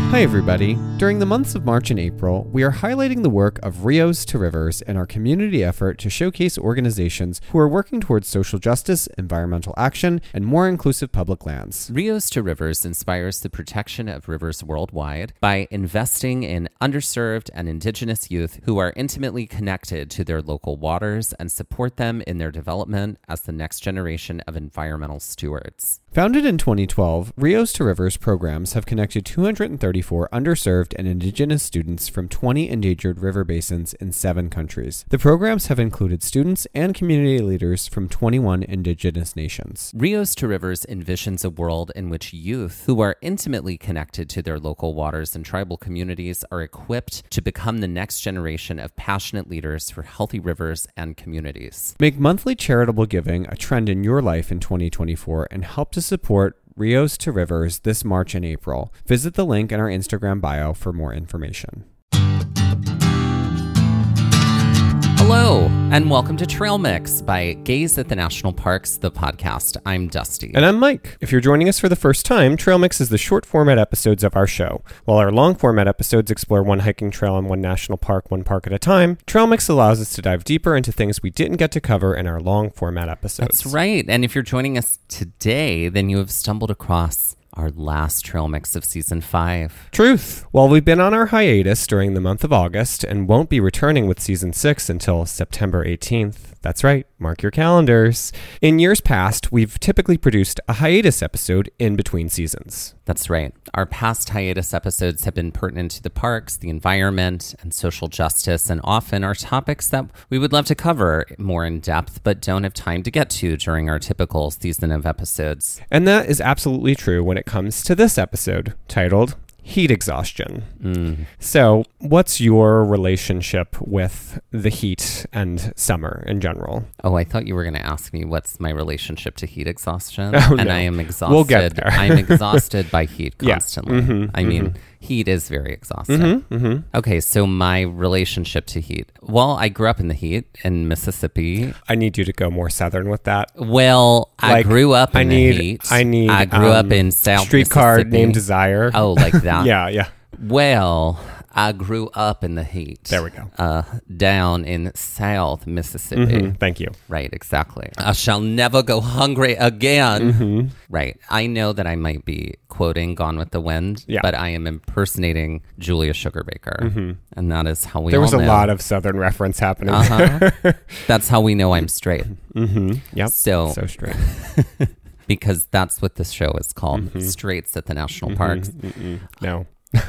Hi everybody. During the months of March and April, we are highlighting the work of Rios to Rivers in our community effort to showcase organizations who are working towards social justice, environmental action, and more inclusive public lands. Rios to Rivers inspires the protection of rivers worldwide by investing in underserved and indigenous youth who are intimately connected to their local waters and support them in their development as the next generation of environmental stewards. Founded in 2012, Rios to Rivers programs have connected 234 underserved and indigenous students from 20 endangered river basins in 7 countries. The programs have included students and community leaders from 21 indigenous nations. Rios to Rivers envisions a world in which youth who are intimately connected to their local waters and tribal communities are equipped to become the next generation of passionate leaders for healthy rivers and communities. Make monthly charitable giving a trend in your life in 2024 and help to support Rios to Rivers this March and April. Visit the link in our Instagram bio for more information. Hello, and welcome to Trail Mix by Gaze at the National Parks, the podcast. I'm Dusty. And I'm Mike. If you're joining us for the first time, Trail Mix is the short format episodes of our show. While our long format episodes explore one hiking trail in one national park, one park at a time, Trail Mix allows us to dive deeper into things we didn't get to cover in our long format episodes. That's right. And if you're joining us today, then you have stumbled across our last Trail Mix of Season 5. Truth. While we've been on our hiatus during the month of August and won't be returning with Season 6 until September 18th, that's right, mark your calendars. In years past, we've typically produced a hiatus episode in between seasons. That's right. Our past hiatus episodes have been pertinent to the parks, the environment, and social justice, and often are topics that we would love to cover more in depth, but don't have time to get to during our typical season of episodes. And that is absolutely true when it comes to this episode, titled Heat Exhaustion. So, what's your relationship with the heat and summer in general? Oh, I thought you were going to ask me what's my relationship to heat exhaustion. Oh, and no. I am exhausted. We'll get there. I'm exhausted by heat constantly. Yeah. I mean, heat is very exhausting. Okay, so my relationship to heat. Well, I grew up in the heat in Mississippi. I need you to go more southern with that. Well, I grew up in the heat. I grew up in South Streetcar Mississippi. Named Desire. Oh, like that? Yeah. Well, I grew up in the heat. There we go. Down in South Mississippi. Thank you. Right, exactly. I shall never go hungry again. Right. I know that I might be quoting Gone with the Wind, but I am impersonating Julia Sugarbaker. And that is how we There all was a know. lot of southern reference happening. That's how we know I'm straight. Yep. So straight. because that's what this show is called, Straights at the National Parks. No.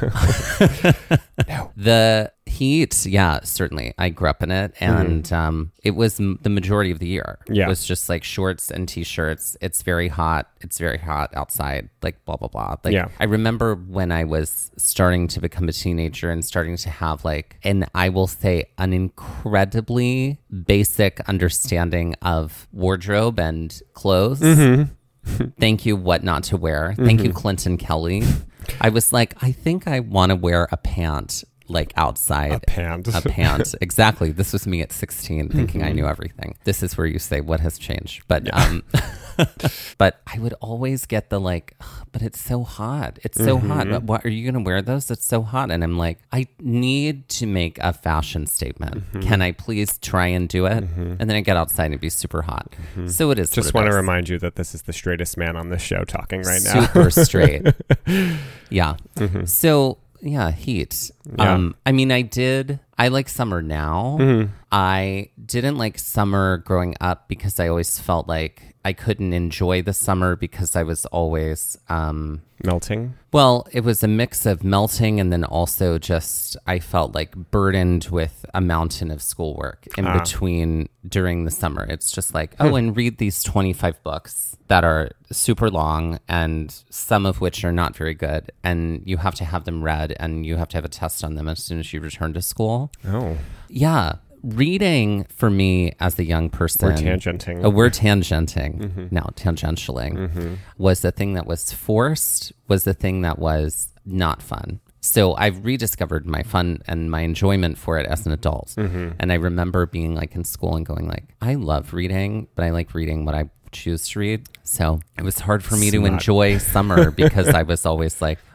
The heat, yeah, certainly. I grew up in it, and it was the majority of the year. Yeah. It was just like shorts and t-shirts. It's very hot. It's very hot outside, like blah, blah, blah. Like, Yeah. I remember when I was starting to become a teenager and starting to have and I will say an incredibly basic understanding of wardrobe and clothes. Thank you, what not to wear. Thank you, Clinton Kelly. I was like, I think I want to wear a pant outside. A pant. A pant. Exactly. This was me at 16 thinking I knew everything. This is where you say what has changed. But but I would always get the but it's so hot. It's so hot. What, are you going to wear those? It's so hot. And I'm like, I need to make a fashion statement. Can I please try and do it? And then I get outside and it'd be super hot. So it is. Just want to remind you that this is the straightest man on this show talking right now. Super straight. Yeah. So yeah, heat. Yeah. I mean, I like summer now. I didn't like summer growing up because I always felt like I couldn't enjoy the summer because I was always Melting. Well, it was a mix of melting and then also just I felt like burdened with a mountain of schoolwork in between during the summer. It's just like, and read these 25 books that are super long and some of which are not very good. And you have to have them read and you have to have a test on them as soon as you return to school. Oh. Yeah. Reading for me as a young person. We're tangenting. We're tangenting. No, tangentialing. Was the thing that was forced, was the thing that was not fun. So I've rediscovered my fun and my enjoyment for it as an adult. And I remember being in school and going I love reading, but I like reading what I choose to read. So it was hard for me to enjoy summer because I was always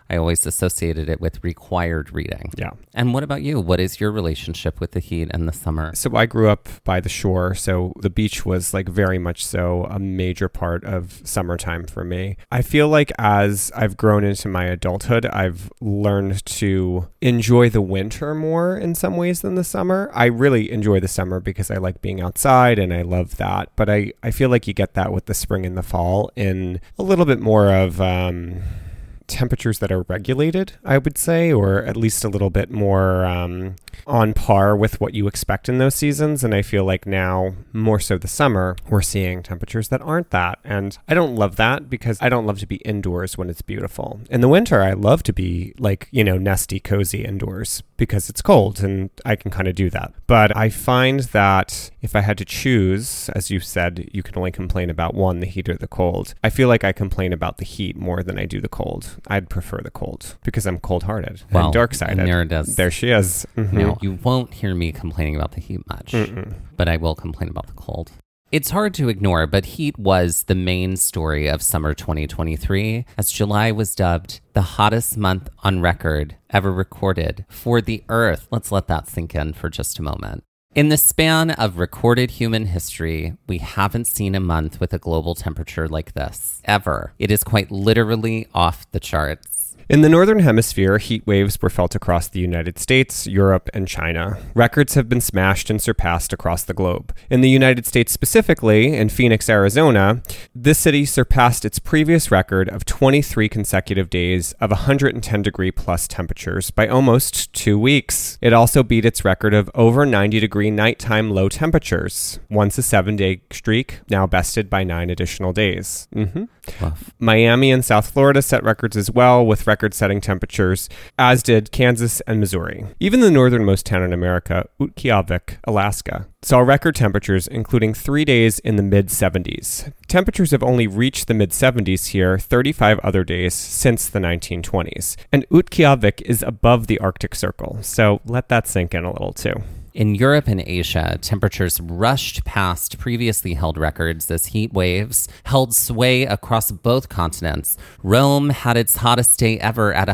I always associated it with required reading. Yeah. And what about you? What is your relationship with the heat and the summer? So I grew up by the shore, so the beach was like very much so a major part of summertime for me. I feel like as I've grown into my adulthood, I've learned to enjoy the winter more in some ways than the summer. I really enjoy the summer because I like being outside and I love that. But I feel like you get that with the spring and the fall in a little bit more of temperatures that are regulated, I would say, or at least a little bit more on par with what you expect in those seasons. And I feel like now, more so the summer, we're seeing temperatures that aren't that. And I don't love that because I don't love to be indoors when it's beautiful. In the winter, I love to be like, nesty, cozy indoors because it's cold and I can kind of do that. But I find that if I had to choose, as you said, you can only complain about one, the heat or the cold. I feel like I complain about the heat more than I do the cold. I'd prefer the cold because I'm cold-hearted and dark-sided. And there it is. There she is. Mm-hmm. Now, you won't hear me complaining about the heat much, but I will complain about the cold. It's hard to ignore, but heat was the main story of summer 2023, as July was dubbed the hottest month on record ever recorded for the Earth. Let's let that sink in for just a moment. In the span of recorded human history, we haven't seen a month with a global temperature like this, ever. It is quite literally off the charts. In the Northern Hemisphere, heat waves were felt across the United States, Europe, and China. Records have been smashed and surpassed across the globe. In the United States specifically, in Phoenix, Arizona, this city surpassed its previous record of 23 consecutive days of 110 degree plus temperatures by almost 2 weeks. It also beat its record of over 90 degree nighttime low temperatures, once a 7-day streak, now bested by 9 additional days. Miami and South Florida set records as well, with record-setting temperatures, as did Kansas and Missouri. Even the northernmost town in America, Utqiagvik, Alaska, saw record temperatures, including 3 days in the mid-70s. Temperatures have only reached the mid-70s here 35 other days since the 1920s. And Utqiagvik is above the Arctic Circle, so let that sink in a little too. In Europe and Asia, temperatures rushed past previously held records as heat waves held sway across both continents. Rome had its hottest day ever at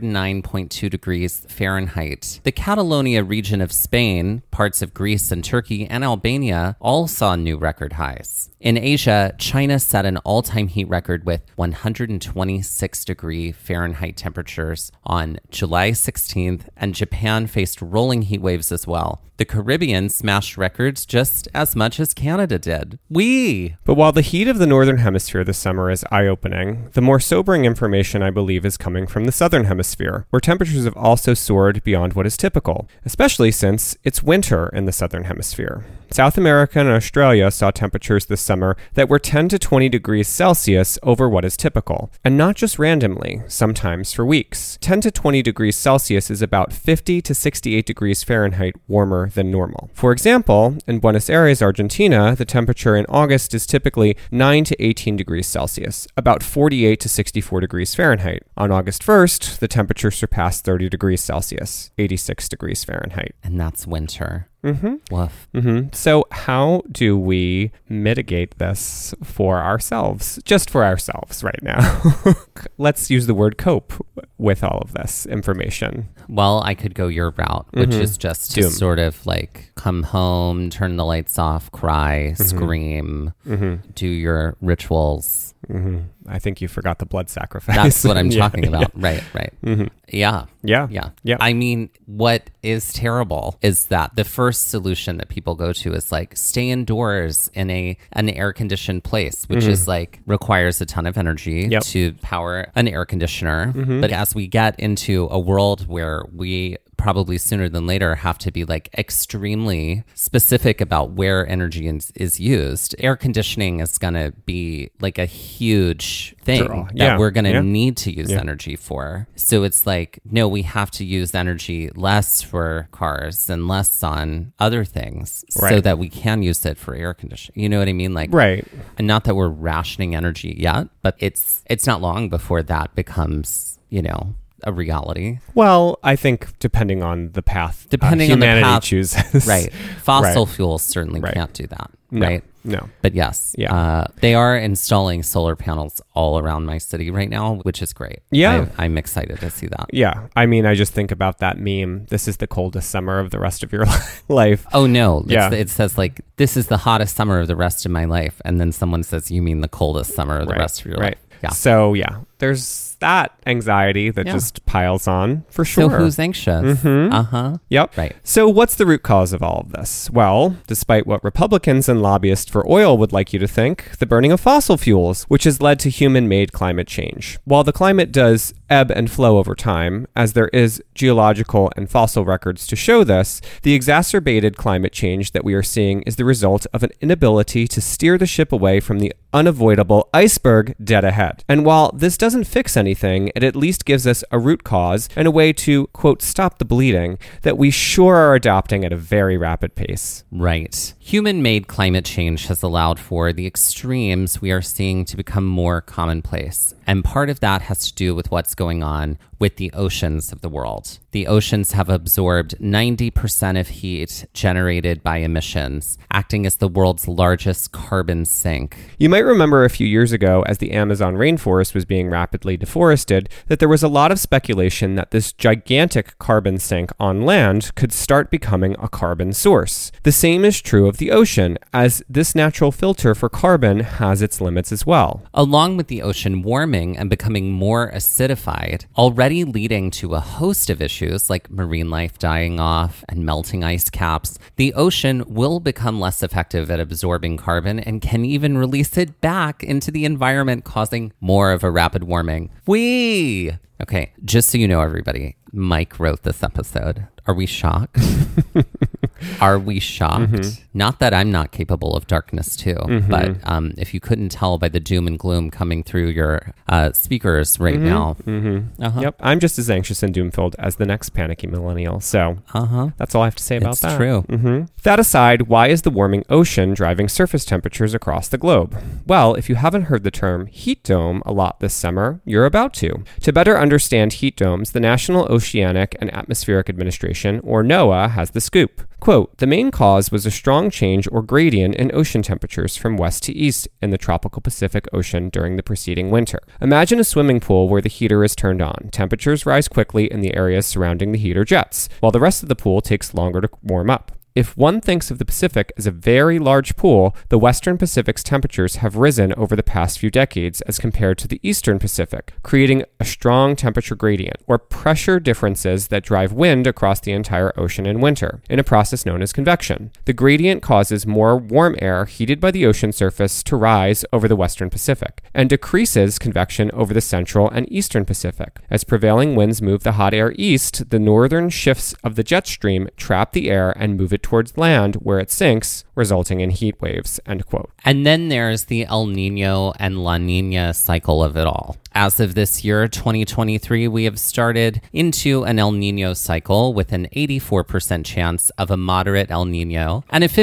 109.2 degrees Fahrenheit. The Catalonia region of Spain, parts of Greece and Turkey, and Albania all saw new record highs. In Asia, China set an all-time heat record with 126 degree Fahrenheit temperatures on July 16th, and Japan faced rolling heat waves as well. The Caribbean smashed records just as much as Canada did. But while the heat of the Northern Hemisphere this summer is eye-opening, the more sobering information, I believe, is coming from the Southern Hemisphere, where temperatures have also soared beyond what is typical, especially since it's winter in the Southern Hemisphere. South America and Australia saw temperatures this summer that were 10 to 20 degrees Celsius over what is typical, and not just randomly, sometimes for weeks. 10 to 20 degrees Celsius is about 50 to 68 degrees Fahrenheit warmer than normal. For example, in Buenos Aires, Argentina, the temperature in August is typically 9 to 18 degrees Celsius, about 48 to 64 degrees Fahrenheit. On August 1st, the temperature surpassed 30 degrees Celsius, 86 degrees Fahrenheit. And that's winter. Woof. So how do we mitigate this for ourselves? Just for ourselves right now. Let's use the word cope with all of this information. Well, I could go your route, which is just to sort of like come home, turn the lights off, cry, scream, do your rituals. I think you forgot the blood sacrifice. That's what I'm talking about. Right. Yeah. I mean, what is terrible is that the first solution that people go to is like stay indoors in an air-conditioned place, which is like requires a ton of energy to power an air conditioner. But as we get into a world where we probably sooner than later have to be like extremely specific about where energy is used, air conditioning is going to be like a huge thing that we're going to need to use energy for. So it's like, no, we have to use energy less for cars and less on other things so that we can use it for air conditioning. You know what I mean? Like, and not that we're rationing energy yet, but it's not long before that becomes, a reality. Well, I think depending on the path humanity chooses. Fossil fuels certainly can't do that. Right. No. But yes, they are installing solar panels all around my city right now, which is great. Yeah. I'm excited to see that. Yeah. I mean, I just think about that meme. This is the coldest summer of the rest of your life. Oh, no. Yeah. It says like, this is the hottest summer of the rest of my life. And then someone says, you mean the coldest summer of the rest of your life. Yeah. So, there's that anxiety that just piles on for sure. So who's anxious? Yep. Right. So what's the root cause of all of this? Well, despite what Republicans and lobbyists for oil would like you to think, the burning of fossil fuels, which has led to human-made climate change. While the climate does ebb and flow over time, as there is geological and fossil records to show this, the exacerbated climate change that we are seeing is the result of an inability to steer the ship away from the unavoidable iceberg dead ahead. And while this doesn't fix anything, it at least gives us a root cause and a way to, quote, stop the bleeding that we sure are adopting at a very rapid pace. Right. Human-made climate change has allowed for the extremes we are seeing to become more commonplace. And part of that has to do with what's going on with the oceans of the world. The oceans have absorbed 90% of heat generated by emissions, acting as the world's largest carbon sink. You might remember a few years ago, as the Amazon rainforest was being rapidly deforested, that there was a lot of speculation that this gigantic carbon sink on land could start becoming a carbon source. The same is true of the ocean, as this natural filter for carbon has its limits as well. Along with the ocean warming and becoming more acidified, already leading to a host of issues like marine life dying off and melting ice caps, the ocean will become less effective at absorbing carbon and can even release it back into the environment, causing more of a rapid warming. Okay, just so you know, everybody, Mike wrote this episode. Are we shocked? Are we shocked? Mm-hmm. Not that I'm not capable of darkness too, but if you couldn't tell by the doom and gloom coming through your speakers right now. Yep, I'm just as anxious and doom-filled as the next panicky millennial. So that's all I have to say about that. It's true. That aside, why is the warming ocean driving surface temperatures across the globe? Well, if you haven't heard the term heat dome a lot this summer, you're about to. To better understand heat domes, the National Oceanic and Atmospheric Administration, or NOAA, has the scoop. Quote, the main cause was a strong change or gradient in ocean temperatures from west to east in the tropical Pacific Ocean during the preceding winter. Imagine a swimming pool where the heater is turned on. Temperatures rise quickly in the areas surrounding the heater jets, while the rest of the pool takes longer to warm up. If one thinks of the Pacific as a very large pool, the Western Pacific's temperatures have risen over the past few decades as compared to the Eastern Pacific, creating a strong temperature gradient, or pressure differences that drive wind across the entire ocean in winter, in a process known as convection. The gradient causes more warm air heated by the ocean surface to rise over the Western Pacific, and decreases convection over the Central and Eastern Pacific. As prevailing winds move the hot air east, the northern shifts of the jet stream trap the air and move it towards land where it sinks, resulting in heat waves, end quote. And then there's the El Nino and La Nina cycle of it all. As of this year, 2023, we have started into an El Nino cycle with an 84% chance of a moderate El Nino and a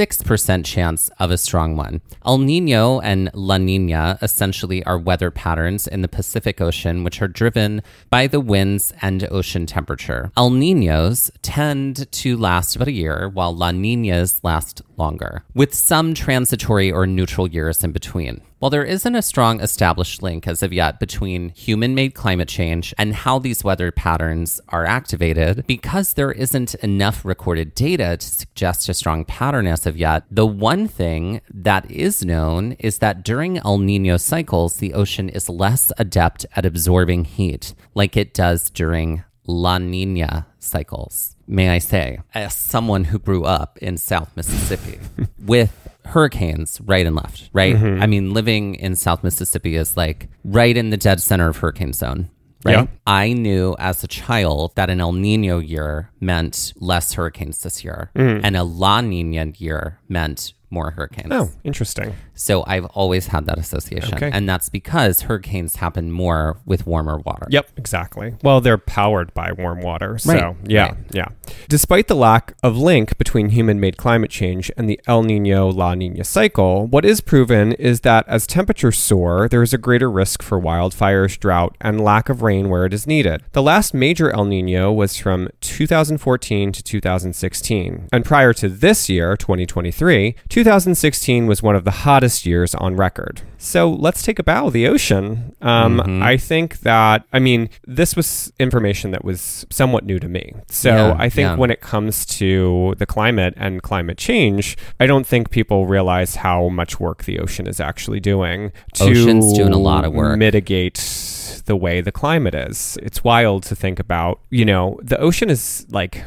56% chance of a strong one. El Nino and La Nina essentially are weather patterns in the Pacific Ocean, which are driven by the winds and ocean temperature. El Ninos tend to last about a year, while La Ninas last longer, with some transitory or neutral years in between. While there isn't a strong established link as of yet between human-made climate change and how these weather patterns are activated, because there isn't enough recorded data to suggest a strong pattern as of yet, the one thing that is known is that during El Nino cycles, the ocean is less adept at absorbing heat, like it does during La Nina cycles. May I say, as someone who grew up in South Mississippi with hurricanes right and left, right? I mean, living in South Mississippi is like right in the dead center of hurricane zone, right? Yeah. I knew as a child that an El Nino year meant less hurricanes this year, and a La Nina year meant more hurricanes. Oh, interesting. So I've always had that association. Okay. And that's because hurricanes happen more with warmer water. Yep, exactly. Well, they're powered by warm water. So, yeah. Despite the lack of link between human-made climate change and the El Nino-La Nina cycle, what is proven is that as temperatures soar, there is a greater risk for wildfires, drought, and lack of rain where it is needed. The last major El Nino was from 2005 2014 to 2016. And prior to this year, 2023, 2016 was one of the hottest years on record. So let's take a bow of the ocean. I think that, this was information that was somewhat new to me. So I think when it comes to the climate and climate change, I don't think people realize how much work the ocean is actually doing to Ocean's doing a lot of work. Mitigate the way the climate is. It's wild to think about, the ocean is like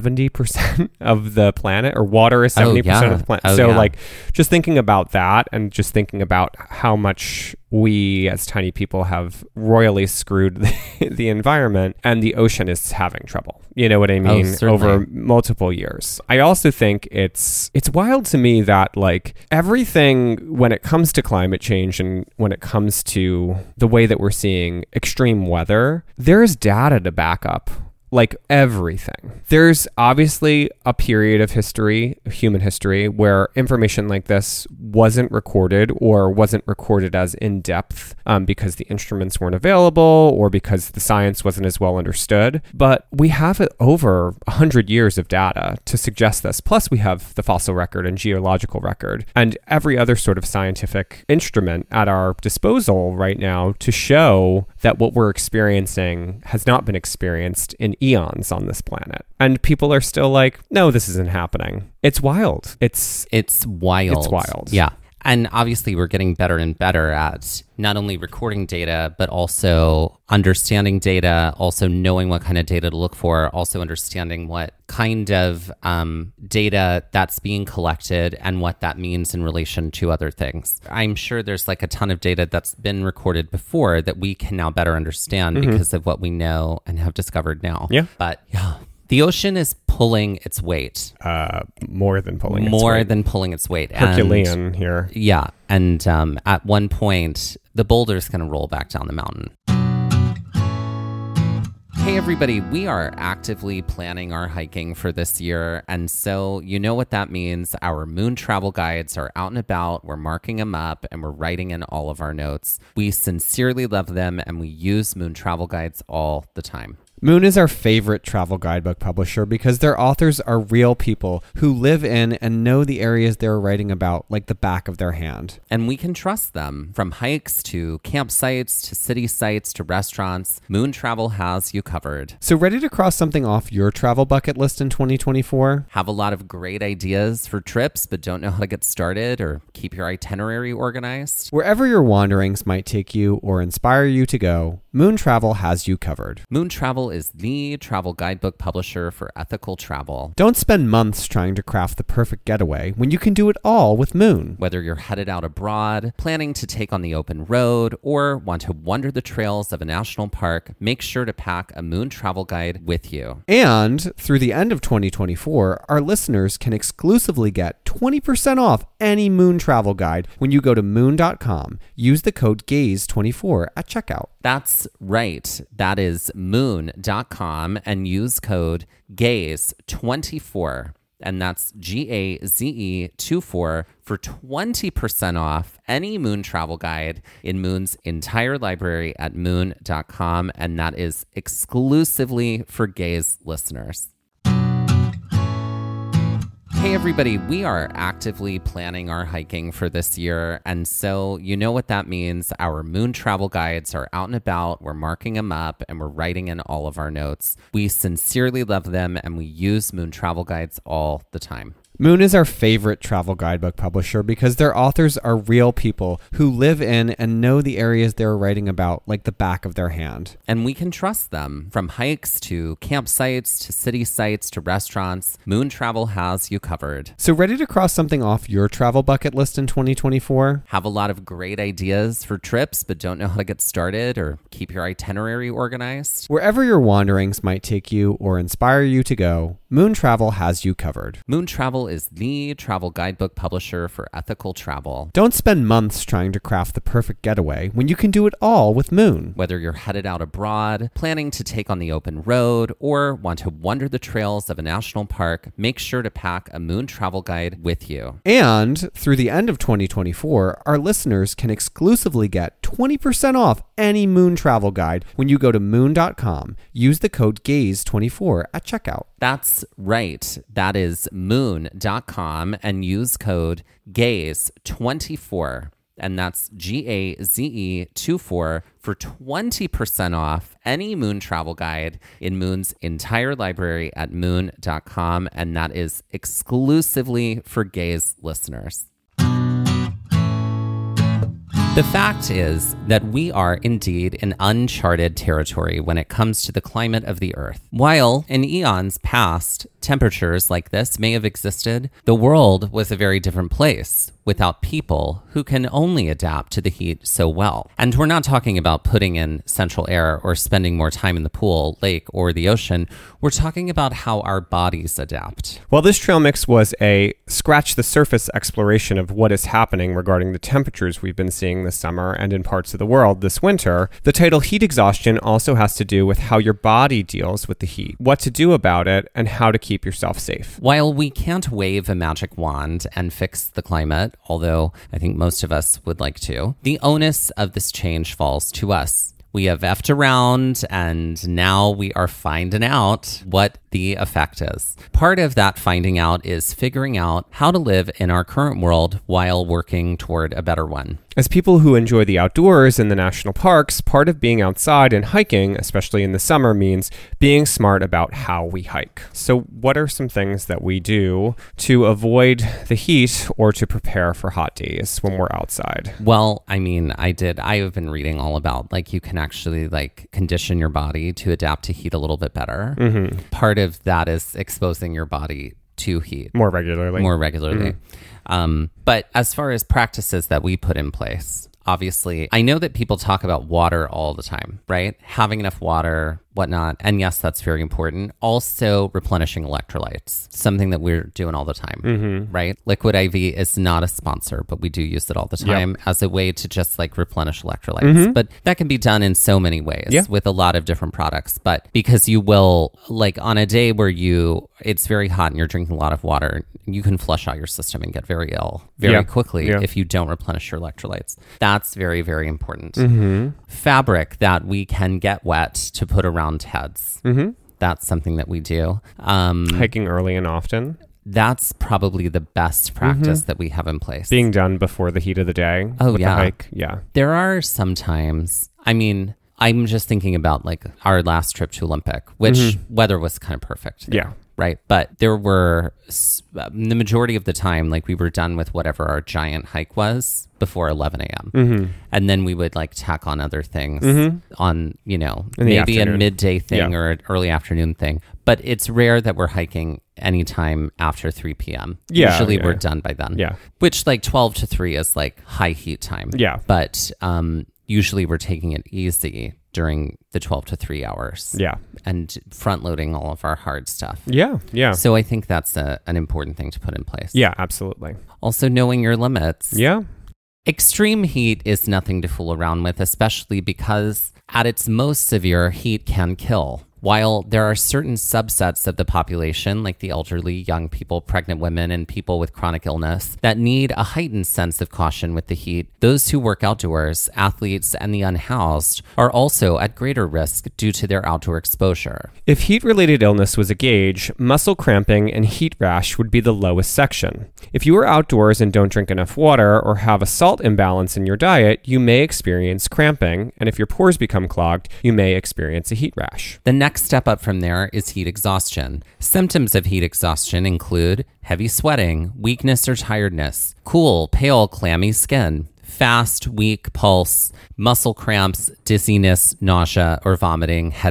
70% of the planet, or water is 70% of the planet. Just thinking about that, and just thinking about how much we as tiny people have royally screwed the environment, and the ocean is having trouble. You know what I mean? Over multiple years. I also think it's wild to me that everything, when it comes to climate change and when it comes to the way that we're seeing extreme weather, there's data to back up everything. There's obviously a period of history, human history, where information like this wasn't recorded, or wasn't recorded as in depth because the instruments weren't available, or because the science wasn't as well understood. But we have over 100 years of data to suggest this. Plus we have the fossil record and geological record and every other sort of scientific instrument at our disposal right now to show that what we're experiencing has not been experienced in eons on this planet. And people are still like, no, this isn't happening. It's wild. It's wild. It's wild. Yeah. And obviously we're getting better and better at not only recording data, but also understanding data, also knowing what kind of data to look for, also understanding what kind of data that's being collected and what that means in relation to other things. I'm sure there's a ton of data that's been recorded before that we can now better understand because of what we know and have discovered now. Yeah. But the ocean is pulling its weight. More than pulling its weight. Herculean here. Yeah. And at one point, the boulder's going to roll back down the mountain. Hey everybody, we are actively planning our hiking for this year, and so you know what that means. Our moon travel guides are out and about, we're marking them up, and we're writing in all of our notes. We sincerely love them, and we use moon travel guides all the time. Moon is our favorite travel guidebook publisher because their authors are real people who live in and know the areas they're writing about like the back of their hand. And we can trust them. From hikes to campsites to city sites to restaurants, Moon Travel has you covered. So ready to cross something off your travel bucket list in 2024? Have a lot of great ideas for trips but don't know how to get started or keep your itinerary organized? Wherever your wanderings might take you or inspire you to go, Moon Travel has you covered. Moon Travel is the travel guidebook publisher for ethical travel. Don't spend months trying to craft the perfect getaway when you can do it all with Moon. Whether you're headed out abroad, planning to take on the open road, or want to wander the trails of a national park, make sure to pack a Moon Travel Guide with you. And through the end of 2024, our listeners can exclusively get 20% off any Moon Travel Guide when you go to moon.com. Use the code GAZE24 at checkout. That's right. That is moon.com and use code GAZE24. And that's GAZE24 for 20% off any Moon Travel Guide in Moon's entire library at moon.com. And that is exclusively for Gaze listeners. Hey everybody, we are actively planning our hiking for this year, and so you know what that means. Our Moon Travel Guides are out and about, we're marking them up, and we're writing in all of our notes. We sincerely love them, and we use Moon Travel Guides all the time. Moon is our favorite travel guidebook publisher because their authors are real people who live in and know the areas they're writing about like the back of their hand. And we can trust them. From hikes to campsites to city sites to restaurants, Moon Travel has you covered. So ready to cross something off your travel bucket list in 2024? Have a lot of great ideas for trips but don't know how to get started or keep your itinerary organized? Wherever your wanderings might take you or inspire you to go, Moon Travel has you covered. Moon Travel is the travel guidebook publisher for ethical travel. Don't spend months trying to craft the perfect getaway when you can do it all with Moon. Whether you're headed out abroad, planning to take on the open road, or want to wander the trails of a national park, make sure to pack a Moon Travel Guide with you. And through the end of 2024, our listeners can exclusively get 20% off any Moon Travel Guide when you go to moon.com. Use the code GAZE24 at checkout. That's right. That is moon.com and use code GAZE24. And that's GAZE24 for 20% off any Moon Travel Guide in Moon's entire library at moon.com. And that is exclusively for Gaze listeners. The fact is that we are indeed in uncharted territory when it comes to the climate of the Earth. While in eons past, temperatures like this may have existed, the world was a very different place without people who can only adapt to the heat so well. And we're not talking about putting in central air or spending more time in the pool, lake, or the ocean. We're talking about how our bodies adapt. Well, this trail mix was a scratch-the-surface exploration of what is happening regarding the temperatures we've been seeing this summer and in parts of the world this winter. The title Heat Exhaustion also has to do with how your body deals with the heat, what to do about it, and how to keep yourself safe. While we can't wave a magic wand and fix the climate, although I think most of us would like to, the onus of this change falls to us. We have effed around and now we are finding out what the effect is. Part of that finding out is figuring out how to live in our current world while working toward a better one. As people who enjoy the outdoors in the national parks, part of being outside and hiking, especially in the summer, means being smart about how we hike. So what are some things that we do to avoid the heat or to prepare for hot days when we're outside? Well, I mean, I have been reading all about, like, you can actually, like, condition your body to adapt to heat a little bit better. Mm-hmm. Part of that is exposing your body to heat. More regularly. Mm-hmm. But as far as practices that we put in place, obviously, I know that people talk about water all the time, right? Having enough water, whatnot. And yes, that's very important. Also, replenishing electrolytes, something that we're doing all the time, right? Liquid IV is not a sponsor, but we do use it all the time as a way to just like replenish electrolytes. But that can be done in so many ways with a lot of different products. But because you will, like on a day where it's very hot and you're drinking a lot of water, you can flush out your system and get very ill very quickly if you don't replenish your electrolytes. That's very, very important. Fabric that we can get wet to put around heads. That's something that we do. Hiking early and often. That's probably the best practice that we have in place. Being done before the heat of the day with the hike. Yeah. There are sometimes, I mean, I'm just thinking about like our last trip to Olympic, which weather was kind of perfect. Yeah. Right. But there were the majority of the time, like we were done with whatever our giant hike was before 11 a.m. And then we would like tack on other things on, maybe a midday thing or an early afternoon thing. But it's rare that we're hiking anytime after 3 p.m. Usually we're done by then. Yeah. Which like 12 to 3 is like high heat time. Yeah. But usually we're taking it easy during the 12 to 3 hours. Yeah. And front loading all of our hard stuff. Yeah. Yeah. So I think that's an important thing to put in place. Yeah, absolutely. Also knowing your limits. Yeah. Extreme heat is nothing to fool around with, especially because at its most severe, heat can kill. While there are certain subsets of the population, like the elderly, young people, pregnant women, and people with chronic illness, that need a heightened sense of caution with the heat, those who work outdoors, athletes, and the unhoused are also at greater risk due to their outdoor exposure. If heat-related illness was a gauge, muscle cramping and heat rash would be the lowest section. If you are outdoors and don't drink enough water or have a salt imbalance in your diet, you may experience cramping, and if your pores become clogged, you may experience a heat rash. The next step up from there is heat exhaustion. Symptoms of heat exhaustion include heavy sweating, weakness or tiredness, cool, pale, clammy skin, fast, weak pulse, muscle cramps, dizziness, nausea or vomiting, headache,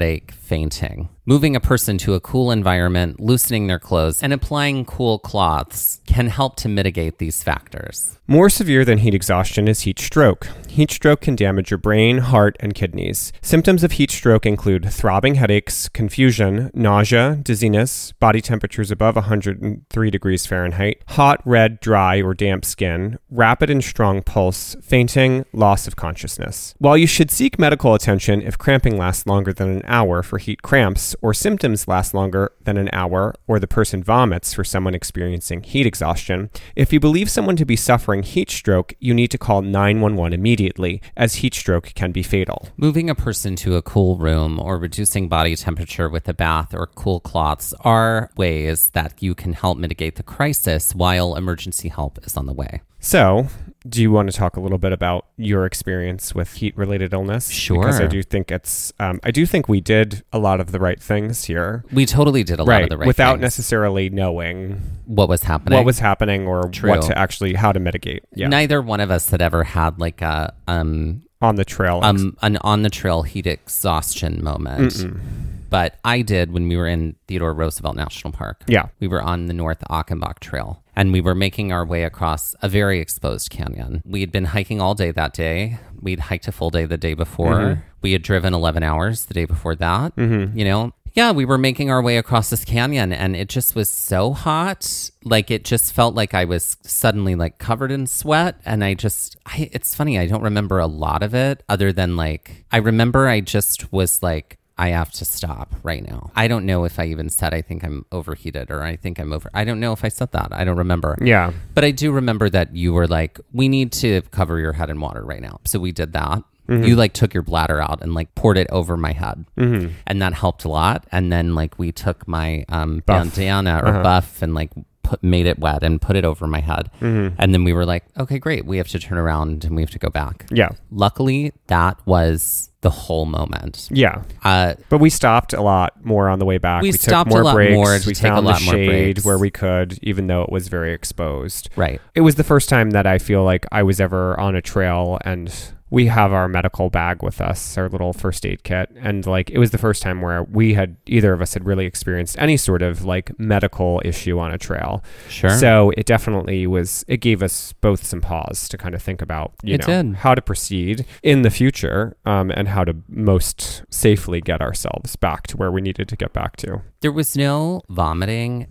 fainting. Moving a person to a cool environment, loosening their clothes, and applying cool cloths can help to mitigate these factors. More severe than heat exhaustion is heat stroke. Heat stroke can damage your brain, heart, and kidneys. Symptoms of heat stroke include throbbing headaches, confusion, nausea, dizziness, body temperatures above 103 degrees Fahrenheit, hot, red, dry, or damp skin, rapid and strong pulse, fainting, loss of consciousness. While you should seek medical attention if cramping lasts longer than an hour for heat cramps, or symptoms last longer than an hour, or the person vomits for someone experiencing heat exhaustion, if you believe someone to be suffering heat stroke, you need to call 911 immediately, as heat stroke can be fatal. Moving a person to a cool room or reducing body temperature with a bath or cool cloths are ways that you can help mitigate the crisis while emergency help is on the way. So, do you want to talk a little bit about your experience with heat-related illness? Sure. Because I do think I do think we did a lot of the right things here. We totally did a lot of the right without things. necessarily knowing what was happening. or True. how to mitigate. Yeah. Neither one of us had ever had like a on the trail. an on the trail heat exhaustion moment. But I did when we were in Theodore Roosevelt National Park. Yeah. We were on the North Achenbach Trail, and we were making our way across a very exposed canyon. We had been hiking all day that day. We'd hiked a full day the day before. We had driven 11 hours the day before that. You know? Yeah, we were making our way across this canyon, and it just was so hot. Like, it just felt like I was suddenly like covered in sweat. And it's funny, I don't remember a lot of it other than like, I remember I just was like, I have to stop right now. I don't know if I even said I think I'm overheated or I think I'm over. I don't know if I said that. I don't remember. Yeah. But I do remember that you were like, we need to cover your head in water right now. So we did that. You like took your bladder out and like poured it over my head. And that helped a lot. And then like we took my bandana or buff and like made it wet and put it over my head. And then we were like, okay, great. We have to turn around and we have to go back. Yeah. Luckily, that was the whole moment. Yeah. But we stopped a lot more on the way back. We took stopped more a lot breaks. more to we take a found lot the more shade breaks. where we could, even though it was very exposed. Right. It was the first time that I feel like I was ever on a trail, and we have our medical bag with us, our little first aid kit. And like, it was the first time where either of us had really experienced any sort of like medical issue on a trail. Sure. So it definitely it gave us both some pause to kind of think about, how to proceed in the future, and how to most safely get ourselves back to where we needed to get back to. There was no vomiting.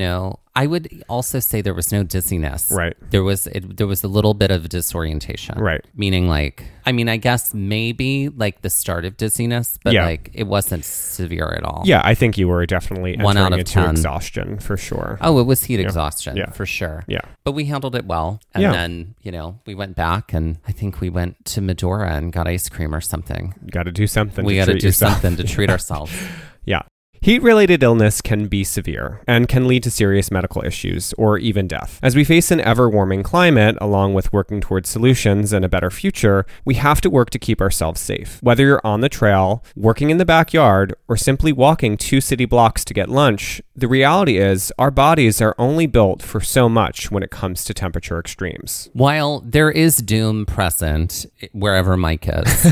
I would also say there was no dizziness. Right. There was a little bit of disorientation. Right. Meaning like, I mean, I guess maybe like the start of dizziness, but like it wasn't severe at all. Yeah, I think you were definitely 1 out entering of into 10. exhaustion for sure. Oh, it was heat exhaustion for sure. Yeah. But we handled it well. And then, we went back and I think we went to Medora and got ice cream or something. Got to do something. We got to do something to treat ourselves. Yeah. Heat-related illness can be severe and can lead to serious medical issues or even death. As we face an ever-warming climate, along with working towards solutions and a better future, we have to work to keep ourselves safe. Whether you're on the trail, working in the backyard, or simply walking 2 city blocks to get lunch, the reality is our bodies are only built for so much when it comes to temperature extremes. While there is doom present wherever Mike is,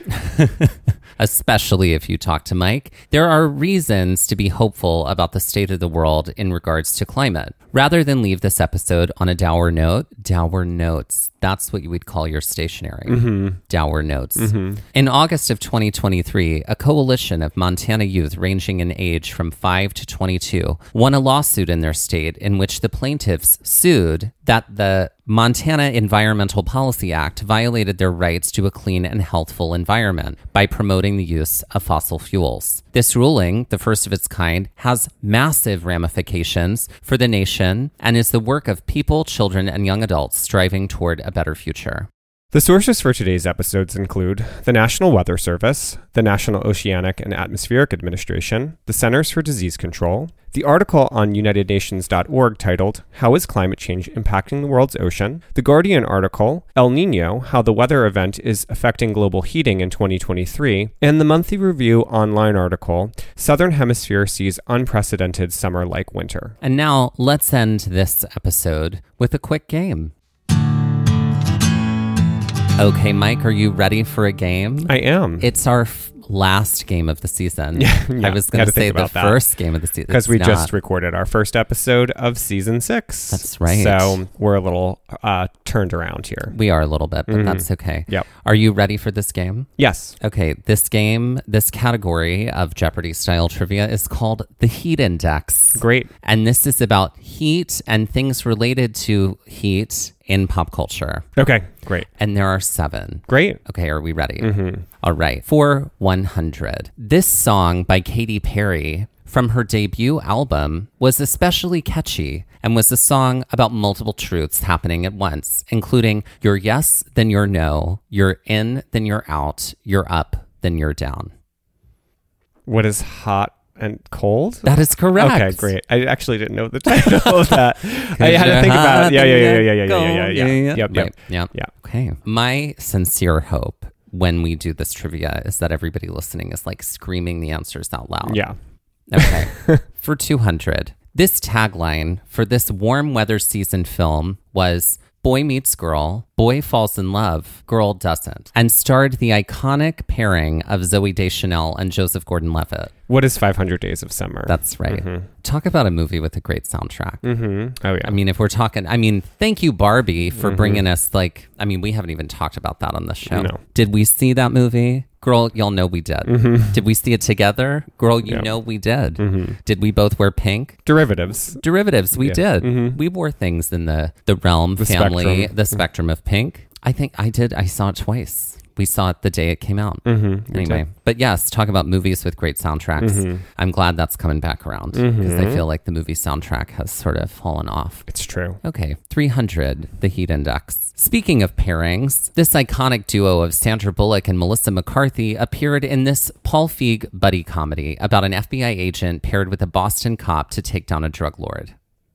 especially if you talk to Mike, there are reasons to be hopeful about the state of the world in regards to climate. Rather than leave this episode on a dour notes, that's what you would call your stationery. Dour notes. In August of 2023, a coalition of Montana youth ranging in age from 5 to 22 won a lawsuit in their state in which the plaintiffs sued that the Montana Environmental Policy Act violated their rights to a clean and healthful environment by promoting the use of fossil fuels. This ruling, the first of its kind, has massive ramifications for the nation and is the work of people, children, and young adults striving toward a better future. The sources for today's episodes include the National Weather Service, the National Oceanic and Atmospheric Administration, the Centers for Disease Control, the article on UnitedNations.org titled, How is Climate Change Impacting the World's Ocean?, the Guardian article, El Niño, How the Weather Event is Affecting Global Heating in 2023, and the Monthly Review online article, Southern Hemisphere Sees Unprecedented Summer Like Winter. And now, let's end this episode with a quick game. Okay, Mike, are you ready for a game? I am. It's our last game of the season. Yeah, I was going had to say think the about that. first game of the season. Because we It's just not. recorded our first episode of season 6. That's right. So we're a little turned around here. We are a little bit, but that's okay. Yep. Are you ready for this game? Yes. Okay, this category of Jeopardy style trivia is called the Heat Index. Great. And this is about heat and things related to heat in pop culture. Okay, great. And there are 7. Great. Okay, are we ready? All right. For 100. This song by Katy Perry from her debut album was especially catchy and was a song about multiple truths happening at once, including you're yes, then you're no, you're in, then you're out, you're up, then you're down. What is hot and cold? That is correct. Okay, great. I actually didn't know the title of that. I had to think about it. Yeah. Yep. Right. Yeah. Yeah. Okay. My sincere hope when we do this trivia is that everybody listening is like screaming the answers out loud. Yeah. Okay. For 200, this tagline for this warm weather season film was boy meets girl, boy falls in love, girl doesn't, and starred the iconic pairing of Zooey Deschanel and Joseph Gordon-Levitt. What is 500 Days of Summer? That's right. Talk about a movie with a great soundtrack. Oh, yeah. I mean, if we're talking, thank you, Barbie, for bringing us we haven't even talked about that on this show. No. Did we see that movie? Girl, y'all know we did. Did we see it together? Girl, you know we did. Did we both wear pink? Derivatives. We did. We wore things in the realm, The family, spectrum. the spectrum of pink. I think I did. I saw it twice. We saw it the day it came out. Anyway, but yes, talk about movies with great soundtracks. I'm glad that's coming back around because I feel like the movie soundtrack has sort of fallen off. It's true. Okay, 300, the Heat Index. Speaking of pairings, this iconic duo of Sandra Bullock and Melissa McCarthy appeared in this Paul Feig buddy comedy about an FBI agent paired with a Boston cop to take down a drug lord.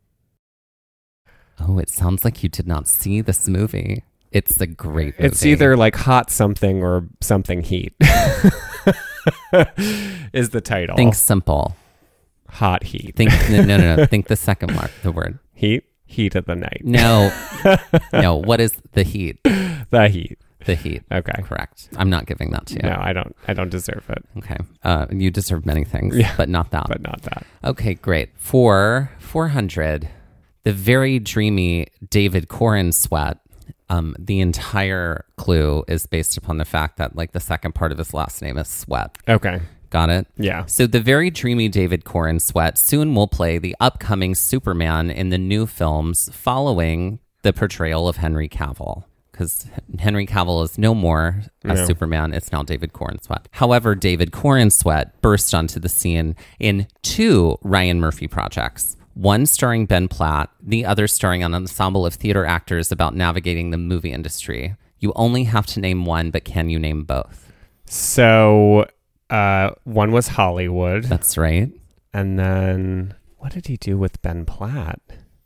Oh, it sounds like you did not see this movie. It's a great movie. It's either like Hot Something or Something Heat is the title. Think simple. Hot Heat. Think no. Think the second word. Heat. Heat of the night. No. No. What is the heat? The heat. The heat. Okay. Correct. I'm not giving that to you. No, I don't deserve it. Okay. You deserve many things, but not that. But not that. Okay, great. For 400, the very dreamy David Corn sweat. The entire clue is based upon the fact that like the second part of his last name is Sweat. Okay. Got it? Yeah. So the very dreamy David Corn Sweat soon will play the upcoming Superman in the new films following the portrayal of Henry Cavill. Because Henry Cavill is no more a Superman. It's now David Corn Sweat. However, David Corn Sweat burst onto the scene in 2 Ryan Murphy projects. One starring Ben Platt, the other starring an ensemble of theater actors about navigating the movie industry. You only have to name one, but can you name both? So one was Hollywood. That's right. And then what did he do with Ben Platt?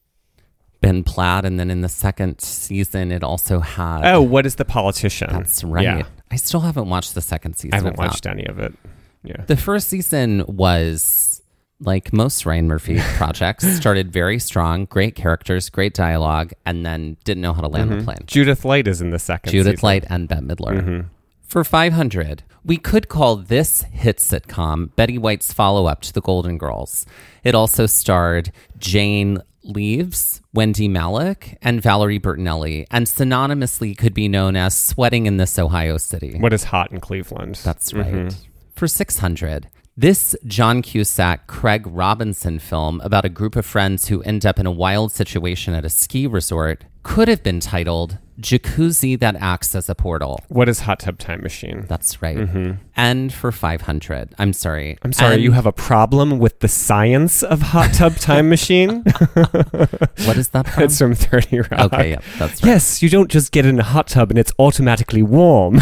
Ben Platt, and then in the second season, it also had... Oh, What is the Politician? That's right. Yeah. I still haven't watched the second season. I haven't of that. watched any of it. Yeah. The first season was, like most Ryan Murphy projects, started very strong, great characters, great dialogue, and then didn't know how to land the plane. Judith Light is in the second Judith season. Light and Bette Midler. For 500, we could call this hit sitcom Betty White's follow-up to The Golden Girls. It also starred Jane Leaves, Wendy Malick, and Valerie Bertinelli, and synonymously could be known as Sweating in This Ohio City. What is Hot in Cleveland? That's right. For 600, this John Cusack, Craig Robinson film about a group of friends who end up in a wild situation at a ski resort could have been titled Jacuzzi That Acts as a Portal. What is Hot Tub Time Machine? That's right. And for 500, I'm sorry, you have a problem with the science of Hot Tub Time Machine? What is that from? It's from 30 Rock. Okay, yeah, that's right. Yes, you don't just get in a hot tub and it's automatically warm.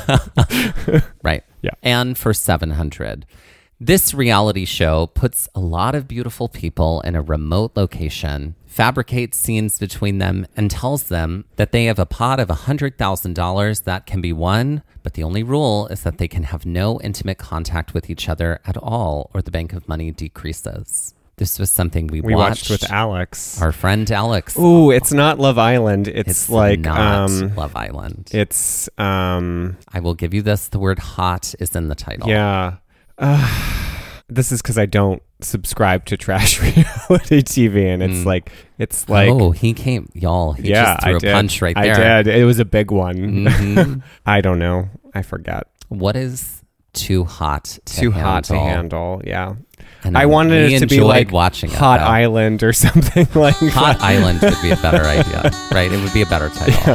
Right. Yeah. And for 700, this reality show puts a lot of beautiful people in a remote location, fabricates scenes between them, and tells them that they have a pot of $100,000 that can be won, but the only rule is that they can have no intimate contact with each other at all, or the bank of money decreases. This was something we watched with Alex. Our friend Alex. Ooh, it's not Love Island. It's like not Love Island. It's I will give you this. The word hot is in the title. Yeah. This is because I don't subscribe to trash reality TV, and it's like oh, he came, y'all. He just threw a punch right there. I did. It was a big one. Mm-hmm. I don't know. I forget. What is too hot to too handle? Hot to handle? Yeah. And I wanted it to be like watching Hot Island or something like Hot Island would be a better idea, right? It would be a better title. Yeah.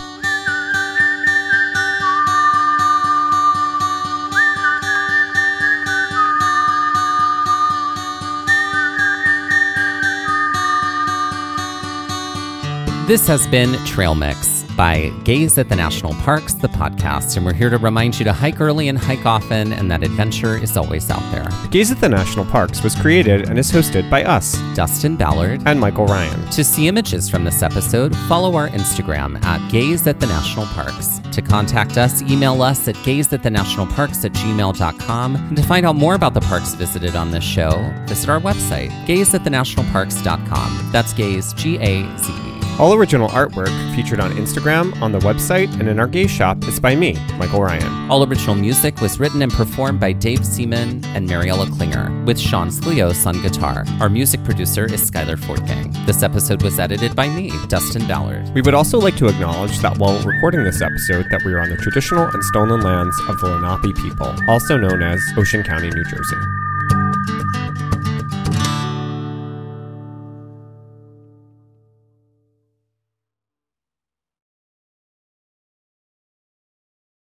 This has been Trail Mix by Gaze at the National Parks, the podcast, and we're here to remind you to hike early and hike often, and that adventure is always out there. Gaze at the National Parks was created and is hosted by us, Dustin Ballard and Michael Ryan. To see images from this episode, follow our Instagram at Gaze at the National Parks. To contact us, email us at gazeatthenationalparks@gmail.com. And to find out more about the parks visited on this show, visit our website, gazeatthenationalparks.com. That's Gaze, G-A-Z-E. All original artwork featured on Instagram, on the website, and in our Gaze shop is by me, Michael Ryan. All original music was written and performed by Dave Seaman and Mariella Klinger, with Sean Sklios on guitar. Our music producer is Skylar Fortgang. This episode was edited by me, Dustin Ballard. We would also like to acknowledge that while recording this episode, that we are on the traditional and stolen lands of the Lenape people, also known as Ocean County, New Jersey.